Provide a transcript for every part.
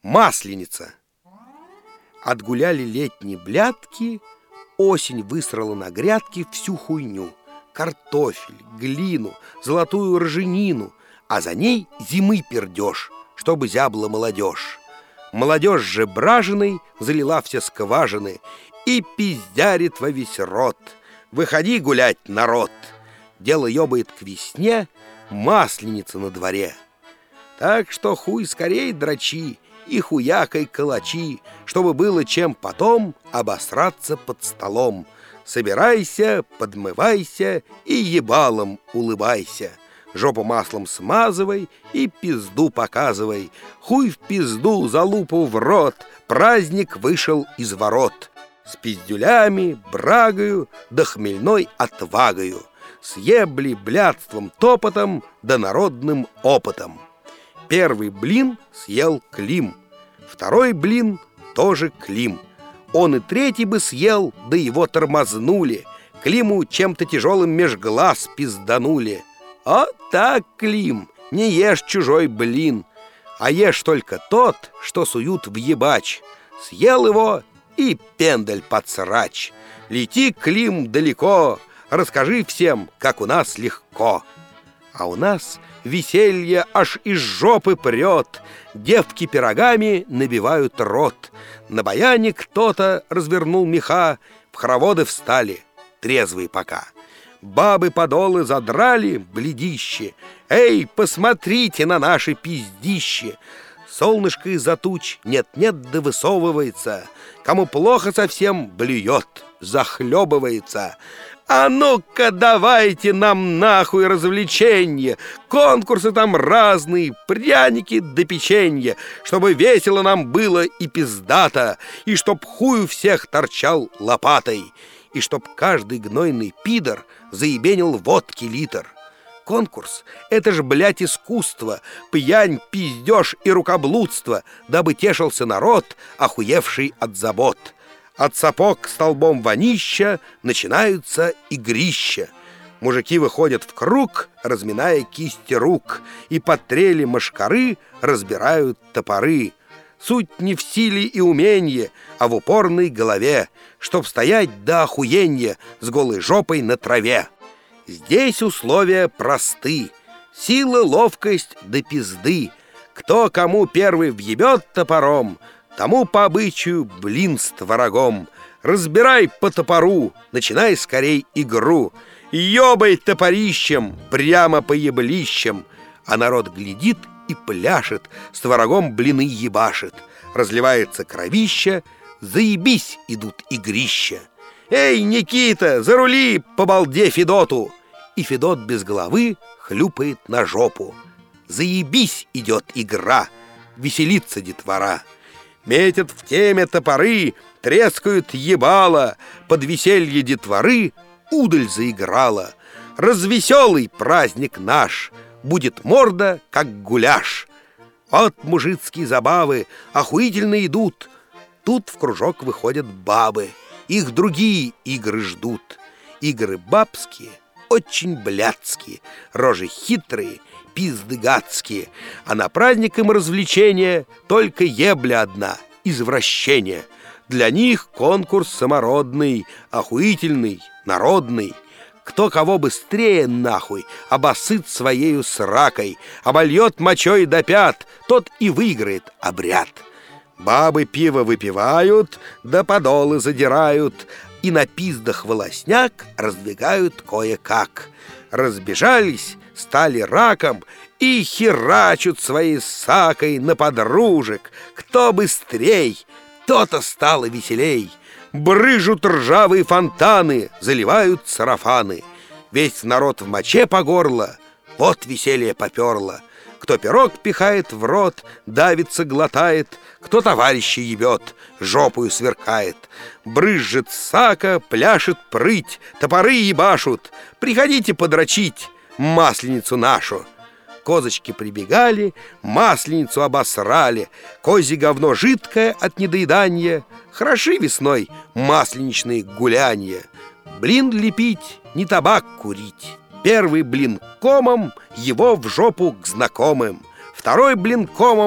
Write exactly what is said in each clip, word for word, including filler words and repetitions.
Масленица. Отгуляли летние блядки, осень высрала на грядке всю хуйню: картофель, глину, золотую ржанину, а за ней зимы пердеж, чтобы зябла молодежь. Молодежь же бражиной залила все скважины и пиздярит во весь рот. Выходи гулять, народ! Дело ёбает к весне, масленица на дворе. Так что хуй скорей дрочи и хуякой калачи, чтобы было чем потом обосраться под столом. Собирайся, подмывайся и ебалом улыбайся. Жопу маслом смазывай и пизду показывай. Хуй в пизду, залупу в рот, праздник вышел из ворот. С пиздюлями, брагою, да хмельной отвагою, с ебли, блядством, топотом, да народным опытом. Первый блин съел Клим, второй блин тоже Клим. Он и третий бы съел, да его тормознули. Климу чем-то тяжелым меж глаз пизданули. А так, Клим, не ешь чужой блин, а ешь только тот, что суют в ебач. Съел его и пендель под срач. Лети, Клим, далеко, расскажи всем, как у нас легко. А у нас веселье аж из жопы прет, девки пирогами набивают рот. На баяне кто-то развернул меха, в хороводы встали, трезвые пока. Бабы подолы задрали, бледище. Эй, посмотрите на наши пиздище! Солнышко из-за туч нет-нет да высовывается. Кому плохо совсем, блюет, захлебывается. А ну-ка давайте нам нахуй развлеченье, конкурсы там разные, пряники да печенье, чтобы весело нам было и пиздато, и чтоб хуй у всех торчал лопатой, и чтоб каждый гнойный пидор заебенил водки литр. Конкурс — это ж, блядь, искусство, пьянь, пиздеж и рукоблудство, дабы тешился народ, охуевший от забот. От сапог к столбом вонища начинаются игрища. Мужики выходят в круг, разминая кисти рук, и под трели мошкары разбирают топоры. Суть не в силе и уменье, а в упорной голове, чтоб стоять до охуенья с голой жопой на траве. Здесь условия просты: сила, ловкость да пизды. Кто кому первый въебет топором, тому по обычаю блин с творогом. Разбирай по топору, начинай скорей игру. Ёбай топорищем прямо по еблищам. А народ глядит и пляшет, с творогом блины ебашит. Разливается кровища, заебись идут игрища. Эй, Никита, зарули по балде Федоту! И Федот без головы хлюпает на жопу. Заебись идет игра, веселится детвора. Метят в теме топоры, трескают ебало, под веселье детворы удаль заиграла. Развеселый праздник наш, будет морда, как гуляш. Вот мужицкие забавы охуительно идут. Тут в кружок выходят бабы, их другие игры ждут. Игры бабские, очень блядские, рожи хитрые, пизды гадские. А на праздник им развлечения только ебля одна, извращение. Для них конкурс самородный, охуительный, народный. Кто кого быстрее нахуй обосыт своею сракой, обольет мочой до пят, тот и выиграет обряд. Бабы пиво выпивают, да подолы задирают, и на пиздах волосняк раздвигают кое-как. Разбежались, стали раком и херачут своей сакой на подружек. Кто быстрей, то-то стало веселей. Брыжут ржавые фонтаны, заливают сарафаны. Весь народ в моче по горло, вот веселье поперло. Кто пирог пихает в рот, давится, глотает, кто товарища ебет, жопую сверкает. Брызжет сака, пляшет прыть, топоры ебашут. Приходите подрочить масленицу нашу. Козочки прибегали, масленицу обосрали. Козье говно жидкое от недоедания. Хороши весной масленичные гулянья. Блин лепить, не табак курить. Первый блин комом, его в жопу к знакомым. Второй блин комом,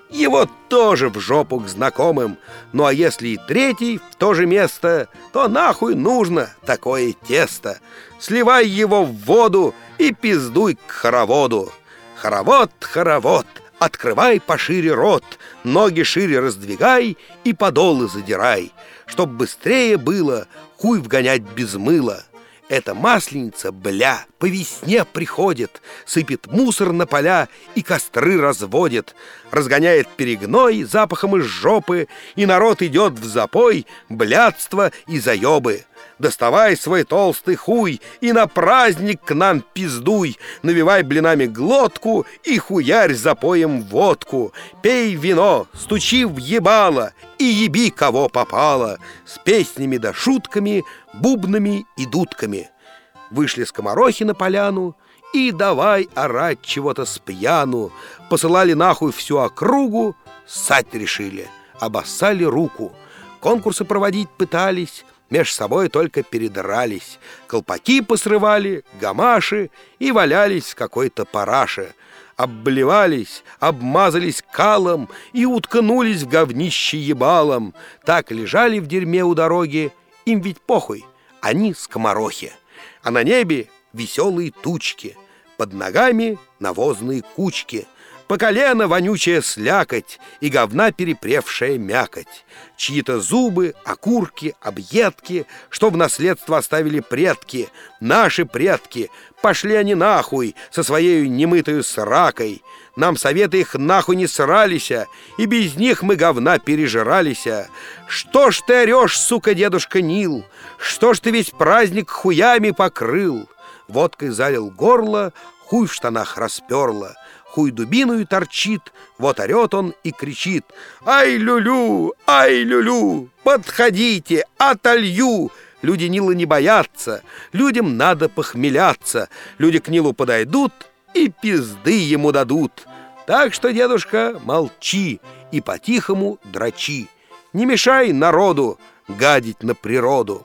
его тоже в жопу к знакомым. Ну а если и третий в то же место, то нахуй нужно такое тесто. Сливай его в воду и пиздуй к хороводу. Хоровод, хоровод, открывай пошире рот, ноги шире раздвигай и подолы задирай, чтоб быстрее было хуй вгонять без мыла. Эта масленица, бля, по весне приходит, сыпет мусор на поля и костры разводит, разгоняет перегной запахом из жопы, и народ идет в запой, блядство и заебы. Доставай свой толстый хуй и на праздник к нам пиздуй, навивай блинами глотку и хуярь запоем водку. Пей вино, стучи в ебало и еби кого попало, с песнями да шутками, бубнами и дудками. Вышли скоморохи на поляну и давай орать чего-то с пьяну. Посылали нахуй всю округу, ссать решили, обоссали руку. Конкурсы проводить пытались, меж собой только передрались, колпаки посрывали, гамаши и валялись в какой-то параше. Обблевались, обмазались калом и уткнулись в говнище ебалом. Так лежали в дерьме у дороги, им ведь похуй, они скоморохи. А на небе веселые тучки, под ногами навозные кучки, по колено вонючая слякоть и говна перепревшая мякоть. Чьи-то зубы, окурки, объедки, что в наследство оставили предки, наши предки. Пошли они нахуй со своей немытою сракой. Нам советы их нахуй не сралися, и без них мы говна пережиралися. Что ж ты орешь, сука, дедушка Нил? Что ж ты весь праздник хуями покрыл? Водкой залил горло, хуй в штанах расперло. Хуй дубиною торчит, вот орет он и кричит: «Ай, люлю! Ай, люлю! Подходите, отолью!» Люди Нила не боятся, людям надо похмеляться. Люди к Нилу подойдут и пизды ему дадут. Так что, дедушка, молчи и по-тихому дрочи. Не мешай народу гадить на природу.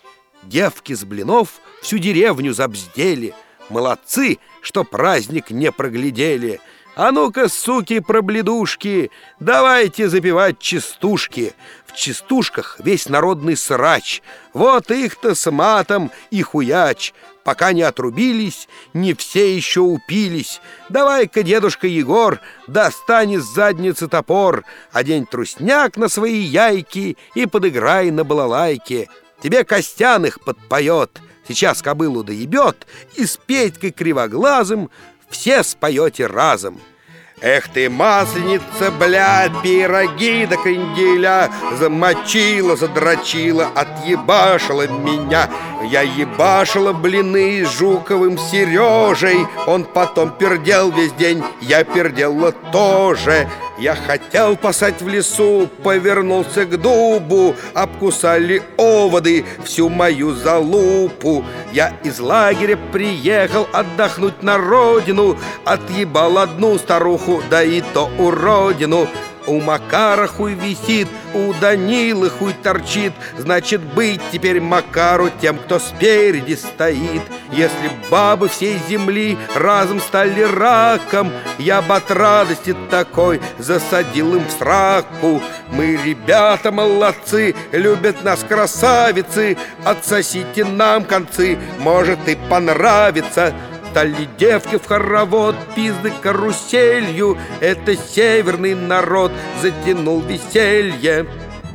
Девки с блинов всю деревню забздели. Молодцы, что праздник не проглядели. А ну-ка, суки, пробледушки, давайте запивать частушки. В частушках весь народный срач. Вот их-то с матом и хуяч. Пока не отрубились, не все еще упились. Давай-ка, дедушка Егор, достань из задницы топор, одень трусняк на свои яйки и подыграй на балалайке. Тебе Костяных подпоет, сейчас кобылу доебет, и с Петькой Кривоглазым все споете разом. Эх ты, масленица, бля, пироги до кренделя замочила, задрочила, отъебашила меня. Я ебашила блины с Жуковым Сережей, он потом пердел весь день, я пердела тоже. Я хотел пасать в лесу, повернулся к дубу, обкусали оводы всю мою залупу. Я из лагеря приехал отдохнуть на родину, отъебал одну старуху, да и то уродину. У Макара хуй висит, у Данилы хуй торчит, значит, быть теперь Макару тем, кто спереди стоит. Если бабы всей земли разом стали раком, я б от радости такой засадил им в сраку. Мы, ребята, молодцы, любят нас красавицы, отсосите нам концы, может и понравится. Стали девки в хоровод, пизды каруселью, это северный народ затянул веселье.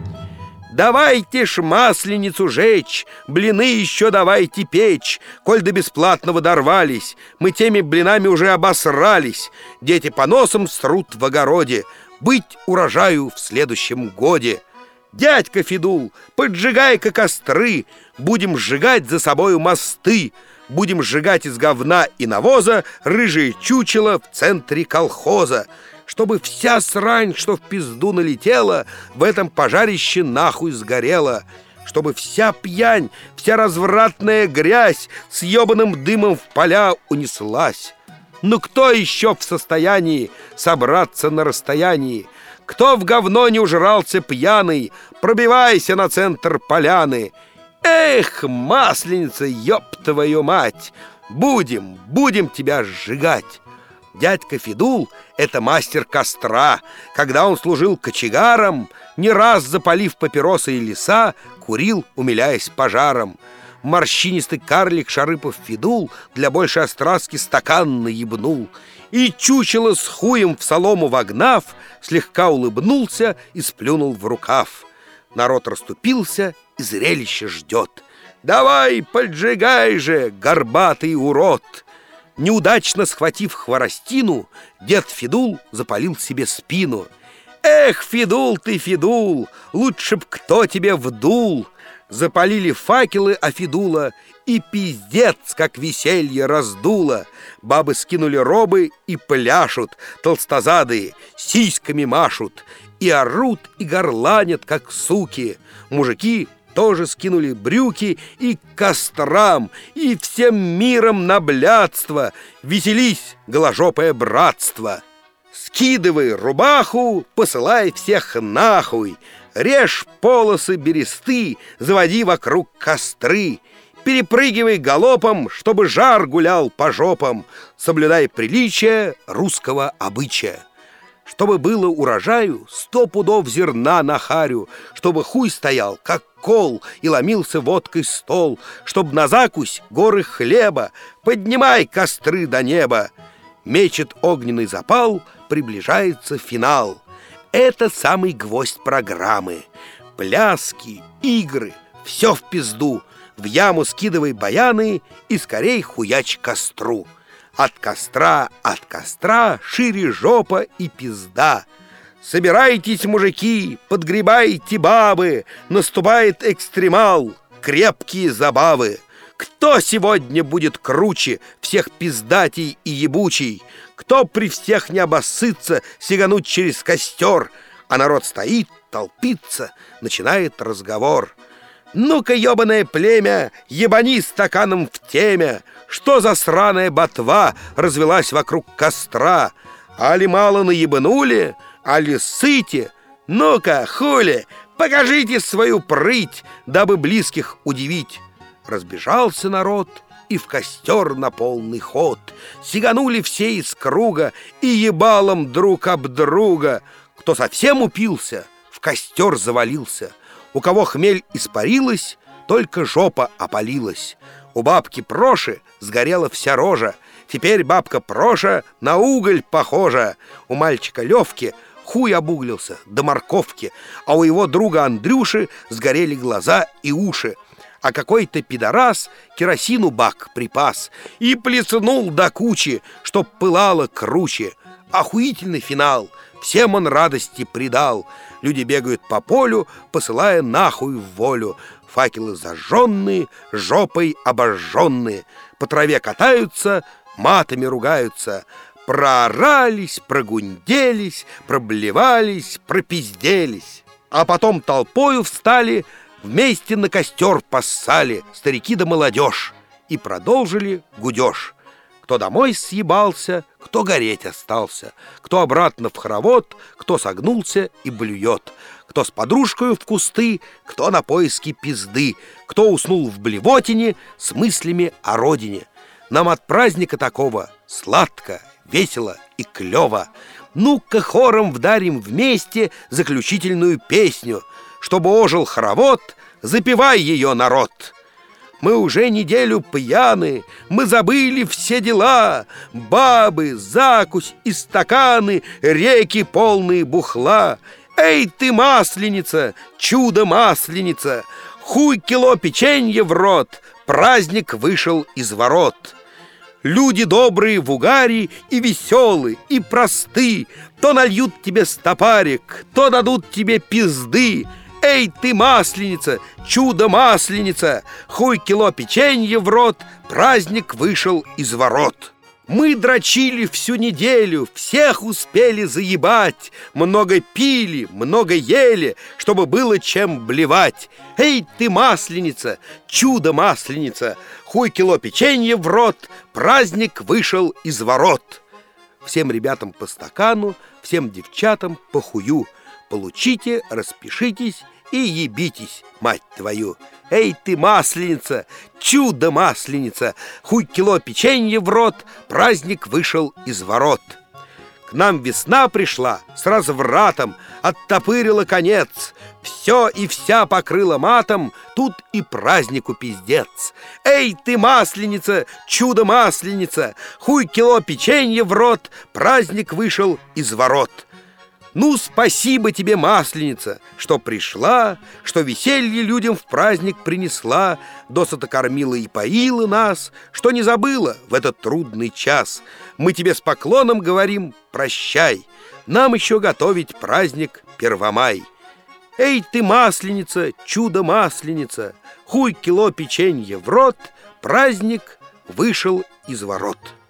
Давайте ж масленицу жечь, блины еще давайте печь, коль до бесплатного дорвались, мы теми блинами уже обосрались. Дети по носам срут в огороде, быть урожаю в следующем годе. Дядька Федул, поджигай-ка костры, будем сжигать за собою мосты. Будем сжигать из говна и навоза рыжие чучело в центре колхоза, чтобы вся срань, что в пизду налетела, в этом пожарище нахуй сгорела, чтобы вся пьянь, вся развратная грязь с ебаным дымом в поля унеслась. Ну кто еще в состоянии собраться на расстоянии? Кто в говно не ужрался пьяный? Пробивайся на центр поляны. Эх, масленица, ёб твою мать! Будем, будем тебя сжигать. Дядька Федул — это мастер костра. Когда он служил кочегаром, не раз запалив папиросы и леса, курил, умиляясь пожаром. Морщинистый карлик Шарыпов Федул для большей остраски стакан наебнул. И чучело с хуем в солому вогнав, слегка улыбнулся и сплюнул в рукав. Народ расступился и зрелище ждет. «Давай, поджигай же, горбатый урод!» Неудачно схватив хворостину, дед Федул запалил себе спину. «Эх, Федул ты, Федул, лучше б кто тебе вдул!» Запалили факелы а Федула, и пиздец, как веселье раздуло. Бабы скинули робы и пляшут, толстозадые сиськами машут, и орут, и горланят, как суки. Мужики тоже скинули брюки и к кострам, и всем миром на блядство. Веселись, голожопое братство! Скидывай рубаху, посылай всех нахуй. Режь полосы бересты, заводи вокруг костры. Перепрыгивай галопом, чтобы жар гулял по жопам. Соблюдай приличие русского обычая. Чтобы было урожаю сто пудов зерна на харю, чтобы хуй стоял, как кол, и ломился водкой стол, чтоб на закусь горы хлеба, поднимай костры до неба. Мечет огненный запал, приближается финал. Это самый гвоздь программы. Пляски, игры, все в пизду. В яму скидывай баяны и скорей хуяч к костру. От костра, от костра шире жопа и пизда. Собирайтесь, мужики, подгребайте бабы, наступает экстремал, крепкие забавы. Кто сегодня будет круче всех пиздатей и ебучий? Кто при всех не обоссытся сигануть через костер? А народ стоит, толпится, начинает разговор. Ну-ка, ебаное племя, ебани стаканом в темя. Что за сраная ботва развелась вокруг костра? Али мало наебанули, али сыте? Ну-ка, хули, покажите свою прыть, дабы близких удивить. Разбежался народ и в костер на полный ход. Сиганули все из круга и ебалом друг об друга. Кто совсем упился, в костер завалился. У кого хмель испарилась, только жопа опалилась. У бабки Проши сгорела вся рожа. Теперь бабка Проша на уголь похожа. У мальчика Левки хуй обуглился до морковки, а у его друга Андрюши сгорели глаза и уши. А какой-то пидорас керосину бак припас и плеснул до кучи, чтоб пылало круче. Охуительный финал, всем он радости придал. Люди бегают по полю, посылая нахуй в волю. Факелы зажженные, жопой обожженные. По траве катаются, матами ругаются. Проорались, прогунделись, проблевались, пропизделись. А потом толпою встали, вместе на костер поссали старики да молодежь и продолжили гудеж. Кто домой съебался, кто гореть остался, кто обратно в хоровод, кто согнулся и блюет, кто с подружкой в кусты, кто на поиски пизды, кто уснул в блевотине с мыслями о родине. Нам от праздника такого сладко, весело и клево. Ну-ка хором вдарим вместе заключительную песню. Чтобы ожил хоровод, запевай ее, народ. Мы уже неделю пьяны, мы забыли все дела. Бабы, закусь и стаканы, реки полные бухла. Эй ты, масленица, чудо-масленица, хуй кило печенья в рот, праздник вышел из ворот. Люди добрые в угаре и веселы, и просты, то нальют тебе стопарик, то дадут тебе пизды. Эй ты, масленица, чудо-масленица, хуй кило печенья в рот, праздник вышел из ворот. Мы дрочили всю неделю, всех успели заебать, много пили, много ели, чтобы было чем блевать. Эй ты, масленица, чудо-масленица, хуй кило печенья в рот, праздник вышел из ворот. Всем ребятам по стакану, всем девчатам по хую. Получите, распишитесь и ебитесь, мать твою. Эй ты, масленица, чудо-масленица, хуй кило печенья в рот, праздник вышел из ворот. К нам весна пришла с развратом, оттопырила конец, все и вся покрыла матом, тут и празднику пиздец. Эй ты, масленица, чудо-масленица, хуй кило печенья в рот, праздник вышел из ворот. Ну, спасибо тебе, масленица, что пришла, что веселье людям в праздник принесла, досыта кормила и поила нас, что не забыла в этот трудный час. Мы тебе с поклоном говорим прощай, нам еще готовить праздник Первомай. Эй ты, масленица, чудо-масленица, хуй кило печенья в рот, праздник вышел из ворот.